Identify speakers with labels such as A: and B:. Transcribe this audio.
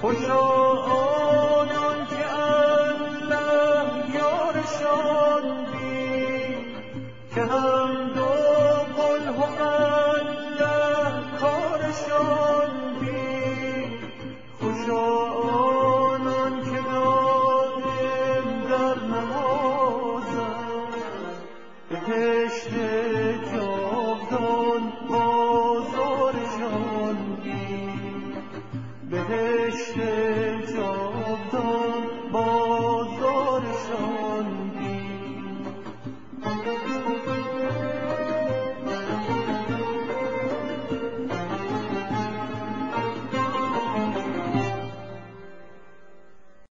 A: خوشا آنان که الله یارشان بی، که هم دو قل هو الله کارشان بی. خوشا آنان که دائم در نمازند، بهشت جاودان بازارشان بی. بهشت